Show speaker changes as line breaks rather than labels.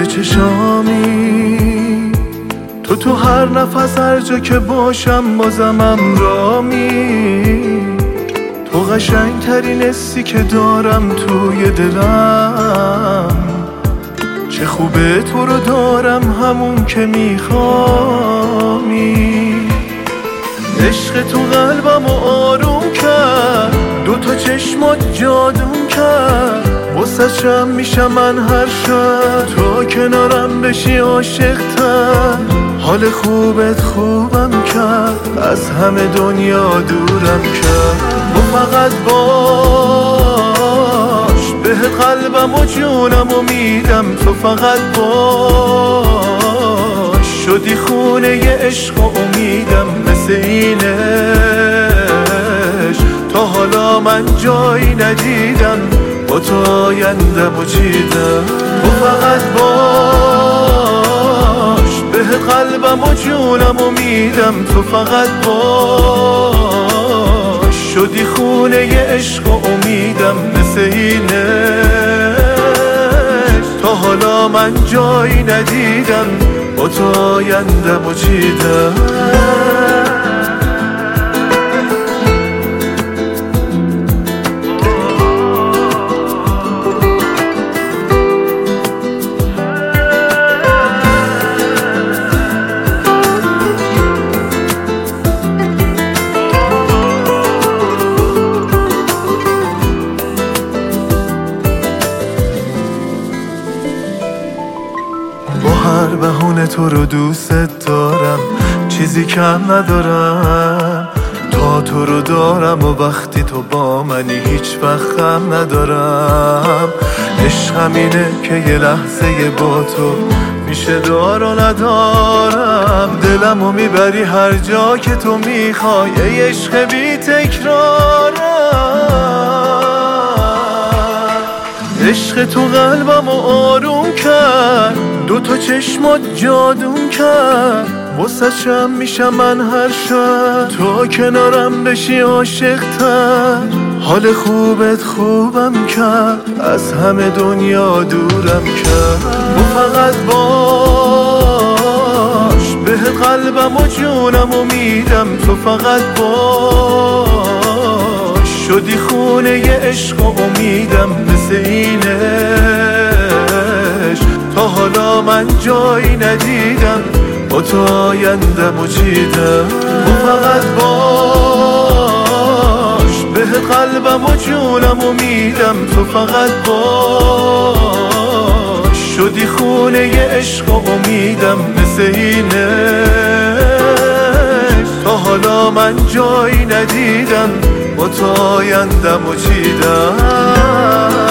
چشامی، تو هر نفس هر جا که باشم بازم رامی. تو قشنگترین حسی که دارم توی دلم، چه خوبه تو رو دارم همون که میخوامی. عشق تو قلبم آروم کرد، دوتا چشمات جادون کرد. واسه چم میشم من هر شب تو کنارم بشی عاشق‌تر. حال خوبت خوبم کرد، از همه دنیا دورم کرد. تو فقط باش، به قلبم و جونم و میدم. تو فقط باش، شدی خونه ی عشق و امیدم. مثل اینش تا حالا من جایی ندیدم، با تو آیندم و چیدم. تو فقط باش، به قلبم و جونم و میدم. تو فقط باش، شدی خونه ی عشق و امیدم. مثل اینش تا حالا من جایی ندیدم، با تو آیندم و چیدم. هر بهونه تو رو دوست دارم، چیزی کم ندارم. تا تو رو دارم و وقتی تو با منی هیچ وقت غم ندارم. عشق همینه که یه لحظه با تو میشه دار و ندارم. دلمو میبری هر جا که تو میخوای، ای عشق بی تکرارم. عشق تو قلبمو آروم کرد، دوتا چشمات جادون کرد. واسه چم میشم من هر شب تو کنارم بشی عاشق‌تر. حال خوبت خوبم کرد، از همه دنیا دورم کرد. تو فقط باش، به قلبم و جونم و میدم. تو فقط باش، شدی خونه ی عشق و امیدم. مثل اینش تا حالا من جایی ندیدم، با تو آیندم و چیدم. تو فقط باش، به قلبم و جونم و میدم. تو فقط باش، شدی خونه ی عشق و امیدم. مثل اینش تا حالا من جایی ندیدم، با تو آیندم و چیدم.